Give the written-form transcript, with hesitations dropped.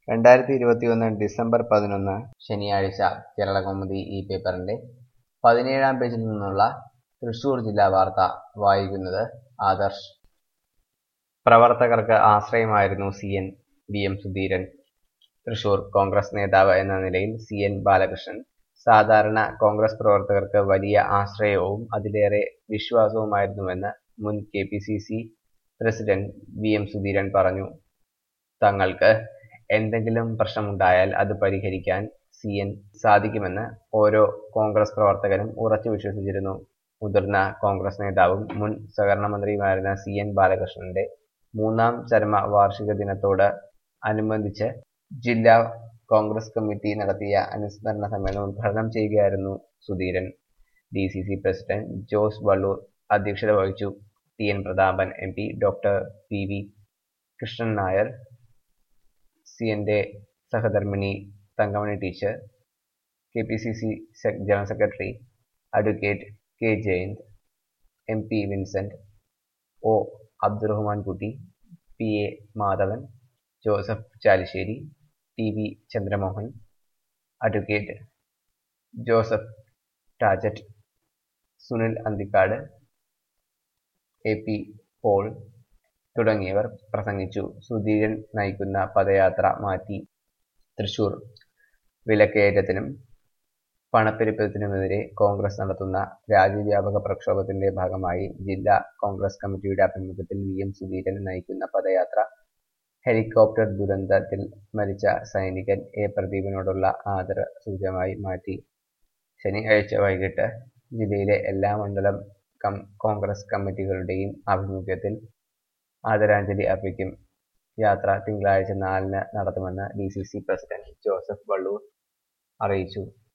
2021 December 11 ശനിയാഴ്ച കേരളകൗമുദി ഈ പേപ്പറിന്റെ 17-ാം പേജിൽ നിന്നുള്ള തൃശൂർ ജില്ലാ വാർത്ത വായിക്കുന്നത് ആദർശ്. പ്രവർത്തകർക്ക് ആശ്രയമായിരുന്നു CN VM സുധീരൻ. തൃശൂർ കോൺഗ്രസ് നേതാവ് എന്ന നിലയിൽ CN ബാലകൃഷ്ണൻ സാധാരണ കോൺഗ്രസ് പ്രവർത്തകർക്ക് വലിയ ആശ്രയവും അതിലേറെ വിശ്വാസവുമായിരുന്നുവെന്ന് മുൻ KPCC പ്രസിഡന്റ് VM സുധീരൻ പറഞ്ഞു. തങ്ങൾക്ക് എന്തെങ്കിലും പ്രശ്നമുണ്ടായാൽ അത് പരിഹരിക്കാൻ CN സാധിക്കുമെന്ന് ഓരോ കോൺഗ്രസ് പ്രവർത്തകനും ഉറച്ചു വിശ്വസിച്ചിരുന്നു. മുതിർന്ന കോൺഗ്രസ് നേതാവും മുൻ സഹകരണ മന്ത്രിയുമായിരുന്ന CN ബാലകൃഷ്ണന്റെ 3ാം ചരമ വാർഷിക ദിനത്തോട് അനുബന്ധിച്ച് ജില്ലാ കോൺഗ്രസ് കമ്മിറ്റി നടത്തിയ അനുസ്മരണ സമ്മേളനം ഉദ്ഘാടനം ചെയ്യുകയായിരുന്നു സുധീരൻ. DCC പ്രസിഡന്റ് ജോസ് വള്ളൂർ അധ്യക്ഷത വഹിച്ചു. TN Prathapan MP, doctor PV Krishnan Nair, CNന്റെ സഹധർമ്മിണി Thankamani teacher, KPCC general secretary advocate K Jayanth, MP Vincent, O Abdurahman Kutty, PA Madhavan, Joseph Chalissery, TV Chandramohan, advocate Joseph Tajet, Sunil Anthikad, AP Paul തുടങ്ങിയവർ പ്രസംഗിച്ചു. സുധീരൻ നയിക്കുന്ന പദയാത്ര മാറ്റി. തൃശൂർ വിലക്കയറ്റത്തിനും പണപ്പെരുപ്പത്തിനുമെതിരെ കോൺഗ്രസ് നടത്തുന്ന രാജ്യവ്യാപക പ്രക്ഷോഭത്തിന്റെ ഭാഗമായി ജില്ലാ കോൺഗ്രസ് കമ്മിറ്റിയുടെ ആഭിമുഖ്യത്തിൽ VM സുധീരൻ നയിക്കുന്ന പദയാത്ര ഹെലികോപ്റ്റർ ദുരന്തത്തിൽ മരിച്ച സൈനികൻ A പ്രദീപിനോടുള്ള ആദര സൂചകമായി മാറ്റി. ശനിയാഴ്ച വൈകിട്ട് ജില്ലയിലെ എല്ലാ മണ്ഡലം കോൺഗ്രസ് കമ്മിറ്റികളുടെയും ആഭിമുഖ്യത്തിൽ ആദരാഞ്ജലി അർപ്പിക്കും. യാത്ര തിങ്കളാഴ്ച 4-ന് നടത്തുമെന്ന് DCC പ്രസിഡന്റ് ജോസഫ് വള്ളൂർ അറിയിച്ചു.